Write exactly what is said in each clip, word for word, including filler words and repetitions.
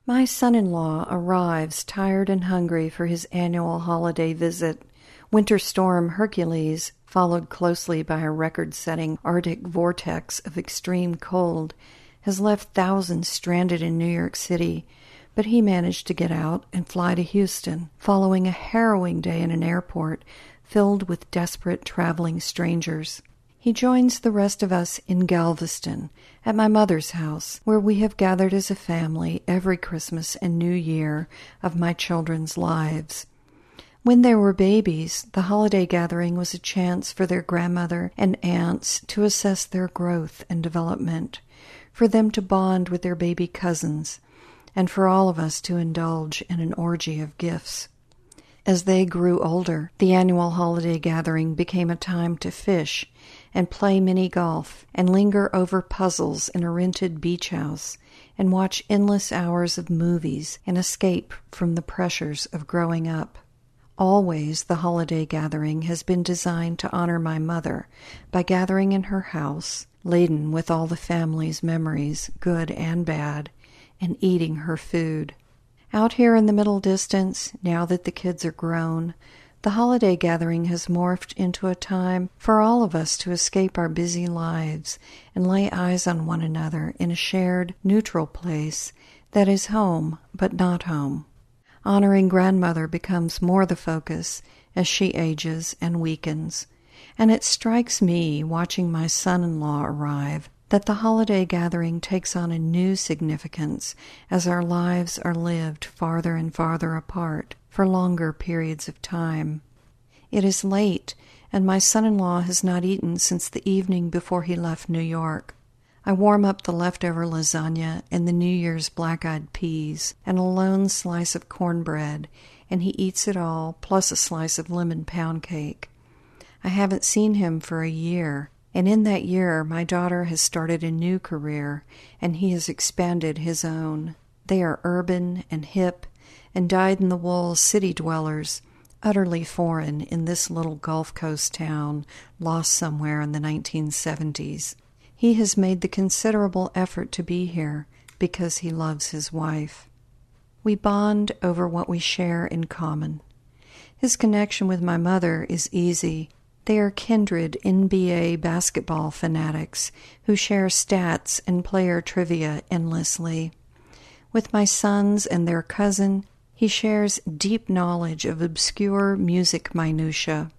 My son-in-law arrives tired and hungry for his annual holiday visit. Winter storm Hercules, followed closely by a record-setting Arctic vortex of extreme cold, has left thousands stranded in New York City, but he managed to get out and fly to Houston, following a harrowing day in an airport filled with desperate traveling strangers. He joins the rest of us in Galveston, at my mother's house, where we have gathered as a family every Christmas and New Year of my children's lives. When they were babies, the holiday gathering was a chance for their grandmother and aunts to assess their growth and development, for them to bond with their baby cousins, and for all of us to indulge in an orgy of gifts. As they grew older, the annual holiday gathering became a time to fish and play mini-golf and linger over puzzles in a rented beach house and watch endless hours of movies and escape from the pressures of growing up. Always the holiday gathering has been designed to honor my mother by gathering in her house, laden with all the family's memories, good and bad, and eating her food. Out here in the middle distance, now that the kids are grown, the holiday gathering has morphed into a time for all of us to escape our busy lives and lay eyes on one another in a shared, neutral place that is home but not home. Honoring grandmother becomes more the focus as she ages and weakens, and it strikes me, watching my son-in-law arrive, that the holiday gathering takes on a new significance as our lives are lived farther and farther apart for longer periods of time. It is late, and my son-in-law has not eaten since the evening before he left New York. I warm up the leftover lasagna and the New Year's black-eyed peas and a lone slice of cornbread, and he eats it all, plus a slice of lemon pound cake. I haven't seen him for a year, and in that year my daughter has started a new career, and he has expanded his own. They are urban and hip and dyed-in-the-wool city dwellers, utterly foreign in this little Gulf Coast town lost somewhere in the nineteen seventies. He has made the considerable effort to be here because he loves his wife. We bond over what we share in common. His connection with my mother is easy. They are kindred N B A basketball fanatics who share stats and player trivia endlessly. With my sons and their cousin, he shares deep knowledge of obscure music minutiae.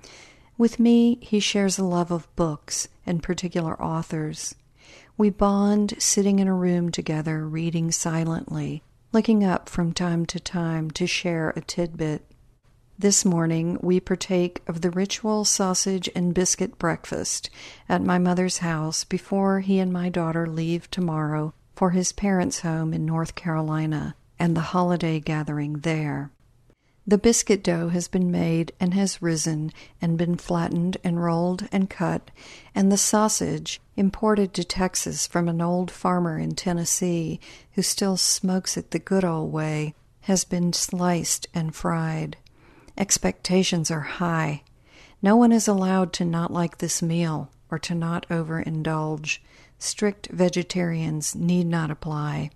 With me, he shares a love of books and particular authors. We bond sitting in a room together, reading silently, looking up from time to time to share a tidbit. This morning, we partake of the ritual sausage and biscuit breakfast at my mother's house before he and my daughter leave tomorrow for his parents' home in North Carolina and the holiday gathering there. The biscuit dough has been made and has risen and been flattened and rolled and cut, and the sausage, imported to Texas from an old farmer in Tennessee who still smokes it the good old way, has been sliced and fried. Expectations are high. No one is allowed to not like this meal or to not overindulge. Strict vegetarians need not apply.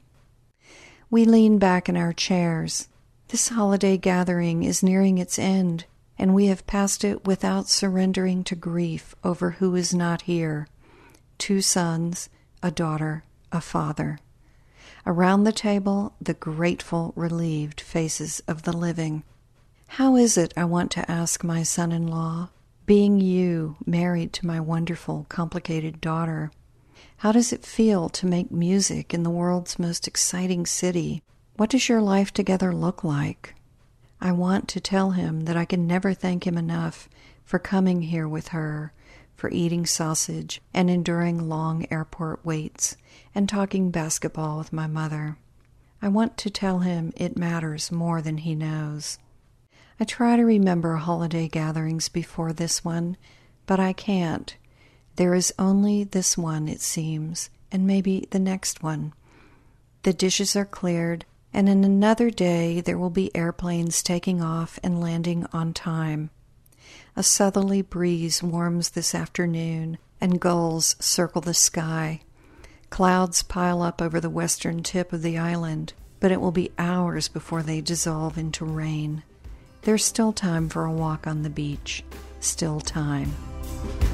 We lean back in our chairs. This holiday gathering is nearing its end, and we have passed it without surrendering to grief over who is not here. Two sons, a daughter, a father. Around the table, the grateful, relieved faces of the living. How is it, I want to ask my son-in-law, being you, married to my wonderful, complicated daughter? How does it feel to make music in the world's most exciting city? What does your life together look like? I want to tell him that I can never thank him enough for coming here with her, for eating sausage and enduring long airport waits and talking basketball with my mother. I want to tell him it matters more than he knows. I try to remember holiday gatherings before this one, but I can't. There is only this one, it seems, and maybe the next one. The dishes are cleared, and in another day there will be airplanes taking off and landing on time. A southerly breeze warms this afternoon, and gulls circle the sky. Clouds pile up over the western tip of the island, but it will be hours before they dissolve into rain. There's still time for a walk on the beach. Still time.